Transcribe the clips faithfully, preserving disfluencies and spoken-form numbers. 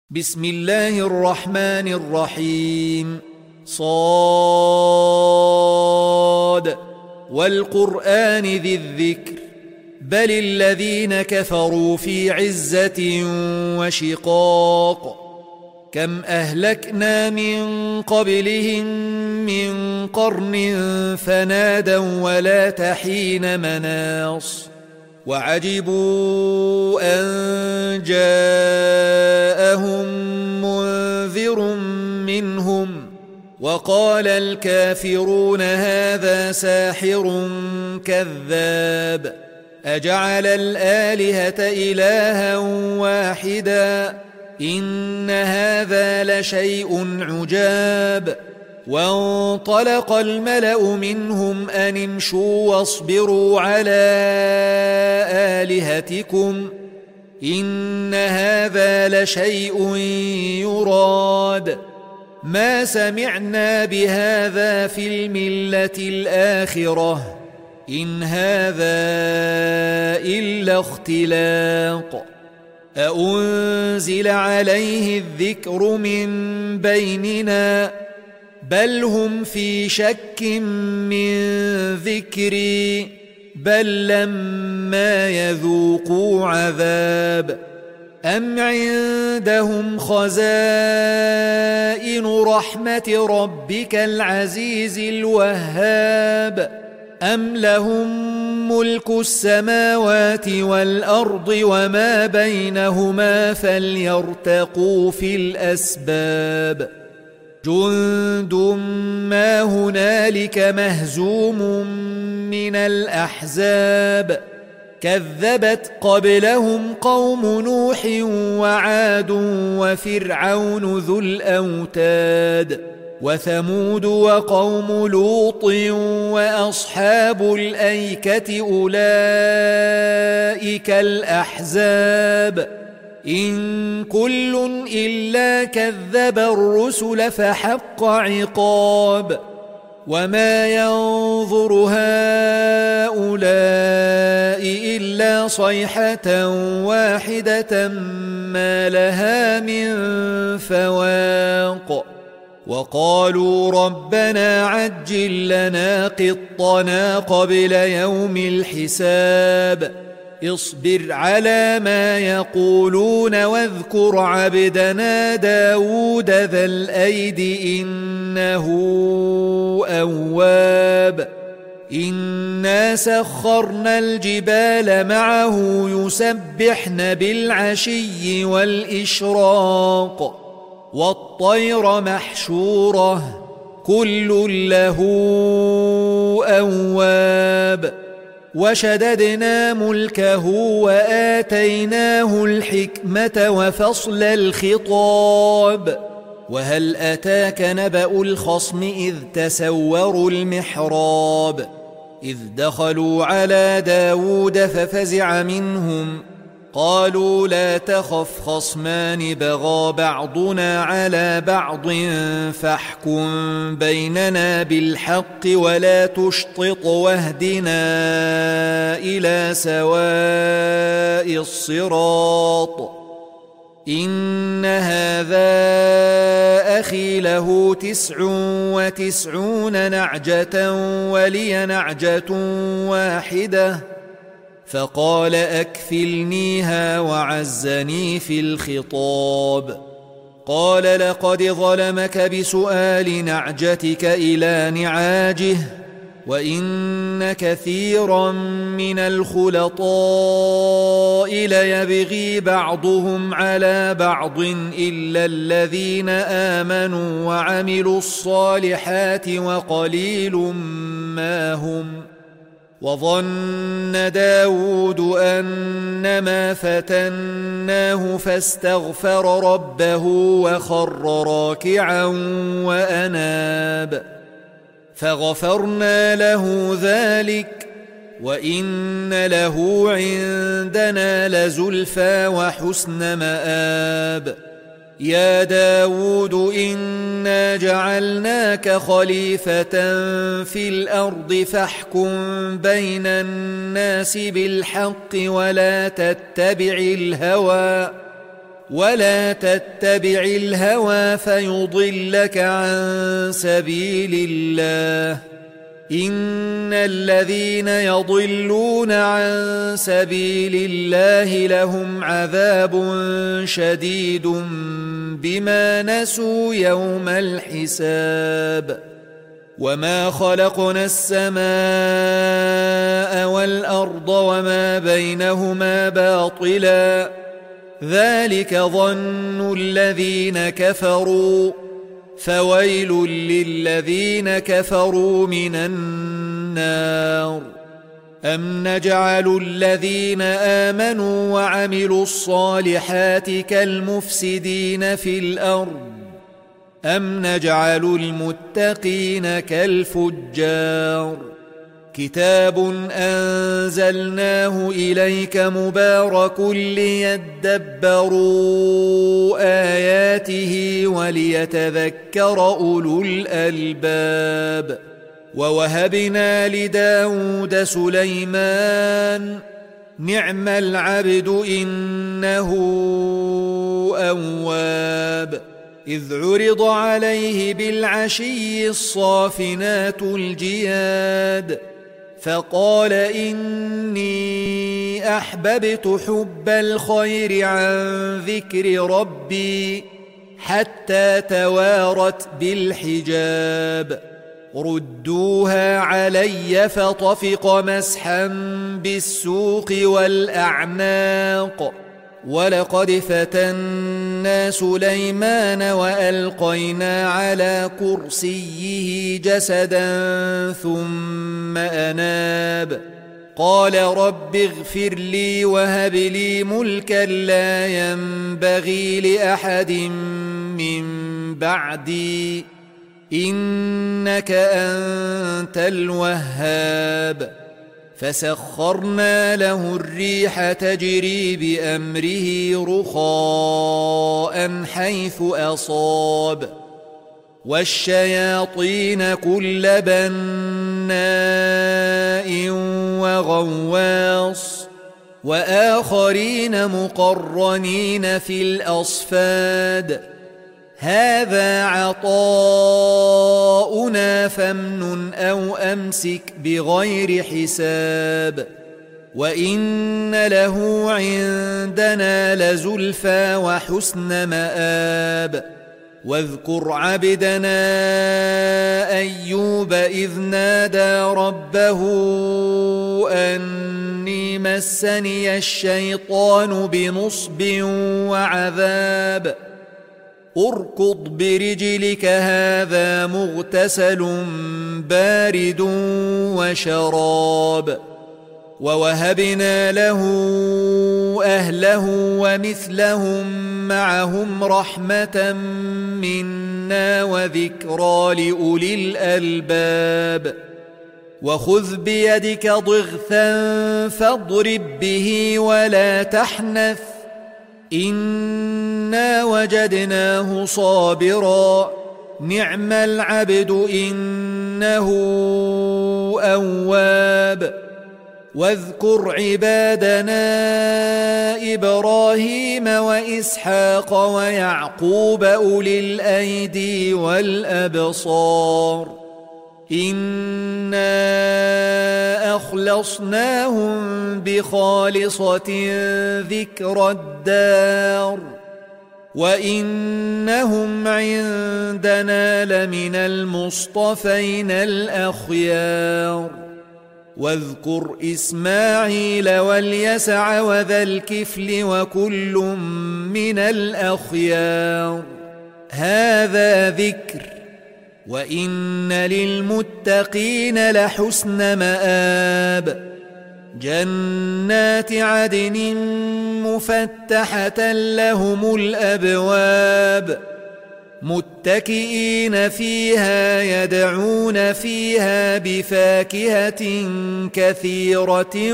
بسم الله الرحمن الرحيم. صاد والقرآن ذي الذكر بل الذين كفروا في عزة وشقاق كم أهلكنا من قبلهم من قرن فنادوا ولا تحين مناص وعجبوا أن جاءهم منذر منهم وقال الكافرون هذا ساحر كذاب أجعل الآلهة إلها واحدا إن هذا لشيء عجاب وانطلق الملأ منهم أن امشوا واصبروا على آلهتكم إن هذا لشيء يراد ما سمعنا بهذا في الملة الآخرة إن هذا إلا اختلاق أأنزل عليه الذكر من بيننا بل هم في شك من ذكري بل لما يذوقوا عذاب أم عندهم خزائن رحمة ربك العزيز الوهاب أم لهم ملك السماوات والأرض وما بينهما فليرتقوا في الأسباب جند ما هنالك مهزوم من الأحزاب كذبت قبلهم قوم نوح وعاد وفرعون ذو الأوتاد وثمود وقوم لوط وأصحاب الأيكة أولئك الأحزاب إن كل إلا كذب الرسل فحق عقاب وما ينظر هؤلاء إلا صيحة واحدة ما لها من فواق وقالوا ربنا عجل لنا قطنا قبل يوم الحساب اصبر على ما يقولون واذكر عبدنا داود ذا الأيد إنه أواب إنا سخرنا الجبال معه يسبحن بالعشي والإشراق والطير محشورة كل له أواب وشددنا ملكه وآتيناه الحكمة وفصل الخطاب وهل أتاك نبأ الخصم إذ تسوروا المحراب إذ دخلوا على داود ففزع منهم قالوا لا تخف خصمان بغى بعضنا على بعض فاحكم بيننا بالحق ولا تشطط واهدنا إلى سواء الصراط إن هذا أخي له تسع وتسعون نعجة ولي نعجة واحدة فقال أكفلنيها وعزني في الخطاب قال لقد ظلمك بسؤال نعجتك إلى نعاجه وإن كثيرا من الخلطاء ليبغي بعضهم على بعض إلا الذين آمنوا وعملوا الصالحات وقليل ما هم وظن داود أنما فتناه فاستغفر ربه وخر راكعا وأناب فغفرنا له ذلك وإن له عندنا لزلفى وحسن مآب يا داود إنا جعلناك خليفة في الأرض فاحكم بين الناس بالحق ولا تتبع الهوى ولا تتبع الهوى فيضلك عن سبيل الله إن الذين يضلون عن سبيل الله لهم عذاب شديد بما نسوا يوم الحساب وما خلقنا السماء والأرض وما بينهما باطلا ذلك ظن الذين كفروا فويل للذين كفروا من النار أم نجعل الذين آمنوا وعملوا الصالحات كالمفسدين في الأرض أم نجعل المتقين كالفجار كتاب أنزلناه إليك مبارك ليدبروا آياته وليتذكر أولو الألباب ووهبنا لداود سليمان نعم العبد إنه أواب إذ عرض عليه بالعشي الصافنات الجياد فقال إني أحببت حب الخير عن ذكر ربي حتى توارت بالحجاب ردوها علي فطفق مسحا بالسوق والأعناق ولقد فتنا سليمان وألقينا على كرسيه جسدا ثم أناب قال رب اغفر لي وهب لي ملكا لا ينبغي لأحد من بعدي إنك أنت الوهاب فسخرنا له الريح تجري بأمره رخاء حيث أصاب والشياطين كل بناء وغواص وآخرين مقرنين في الأصفاد هذا عطاؤنا فامنن أو أمسك بغير حساب وإن له عندنا لزلفى وحسن مآب واذكر عبدنا أيوب إذ نادى ربه أني مسني الشيطان بنصب وعذاب اركض برجلك هذا مغتسل بارد وشراب ووهبنا له أهله ومثلهم معهم رحمة منا وذكرى لأولي الألباب وخذ بيدك ضغثا فاضرب به ولا تحنث إنا وجدناه صابرا نعم العبد إنه أواب واذكر عبادنا إبراهيم وإسحاق ويعقوب أولي الأيدي والأبصار إنا أخلصناهم بخالصة ذكر الدار وإنهم عندنا لمن المصطفين الأخيار واذكر إسماعيل واليسع وذا الكفل وكل من الأخيار هذا ذكر وإن للمتقين لحسن مآب جنات عدن مفتحة لهم الأبواب متكئين فيها يدعون فيها بفاكهة كثيرة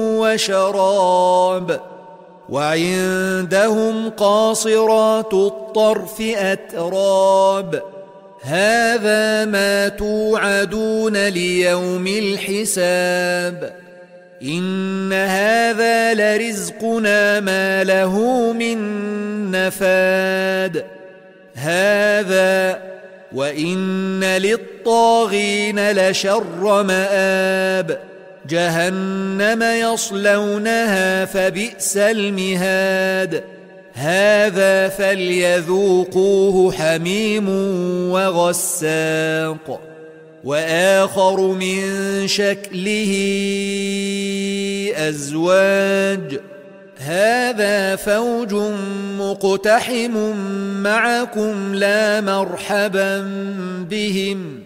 وشراب وعندهم قاصرات الطرف أتراب هذا ما توعدون ليوم الحساب إن هذا لرزقنا ما له من نفاد هذا وإن للطاغين لشر مآب جهنم يصلونها فبئس المهاد هذا فليذوقوه حميم وغساق وآخر من شكله أزواج هذا فوج مقتحم معكم لا مرحبا بهم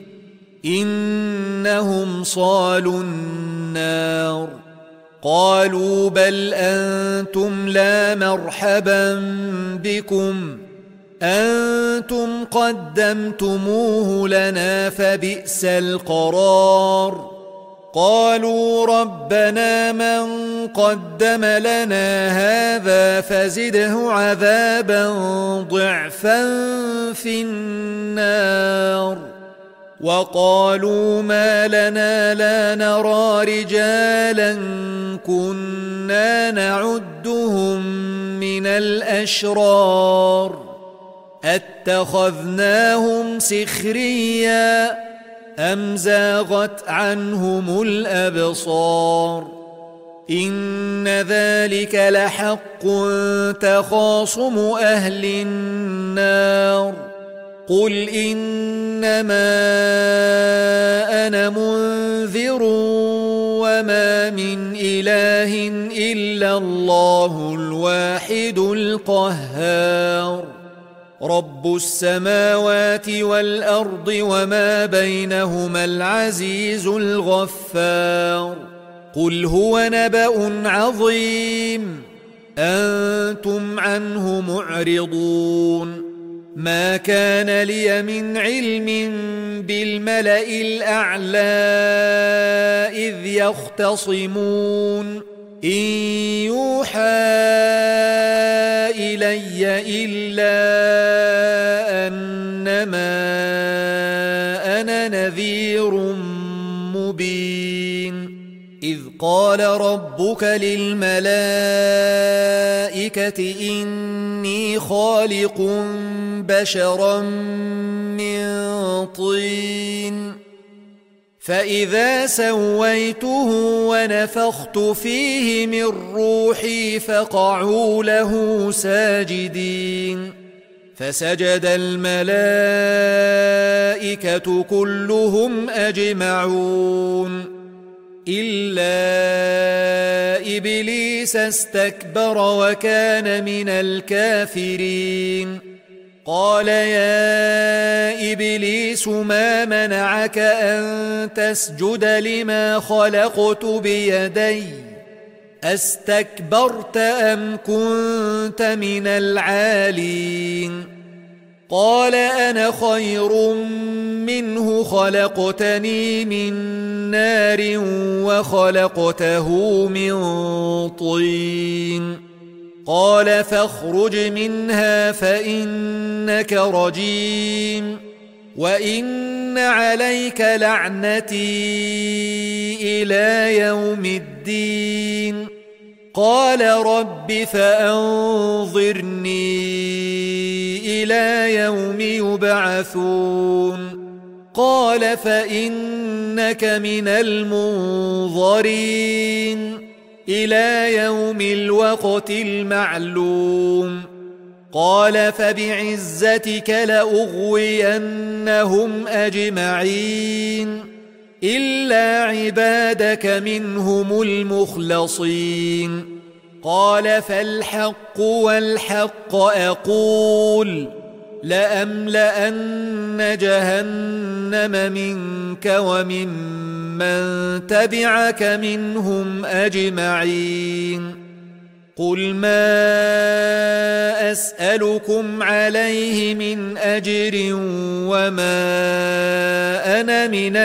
إنهم صالوا النار قالوا بل أنتم لا مرحبا بكم أنتم قدمتموه لنا فبئس القرار قالوا ربنا من قدم لنا هذا فزده عذابا ضعفا في النار وقالوا ما لنا لا نرى رجالا كنا نعدهم من الأشرار أتخذناهم سخريا أم زاغت عنهم الأبصار إن ذلك لحق تخاصم أهل النار قل إنما أنا منذر وما من إله إلا الله الواحد القهار رب السماوات والأرض وما بينهما العزيز الغفار قل هو نبأ عظيم أنتم عنه معرضون ما كان لي من علم بالملأ الأعلى إذ يختصمون إن يوحى إلي إلا أنما أنا نذير مبين إذ قال ربك للملائكة إني خالق بشرا من طين فإذا سويته ونفخت فيه من روحي فقعوا له ساجدين فسجد الملائكة كلهم أجمعون إلا إبليس استكبر وكان من الكافرين قال يا إبليس ما منعك أن تسجد لما خلقت بيدي أستكبرت أم كنت من العالين قال أنا خير منه خلقتني من نار وخلقته من طين قال فاخرج منها فإنك رجيم وإن عليك لعنتي إلى يوم الدين قال رب فأنظرني إلى يوم يبعثون قال فإنك من المنظرين إلى يوم الوقت المعلوم قال فبعزتك لأغوينهم أجمعين إلا عبادك منهم المخلصين قال فالحق والحق أقول لأملأن جهنم منك ومن من تبعك منهم أجمعين قل ما أسألكم عليه من أجر وما أنا من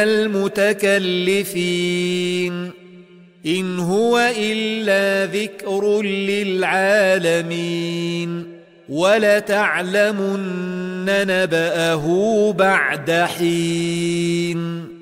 المتكلفين إن هو إلا ذكر للعالمين ولتعلمن نبأه بعد حين.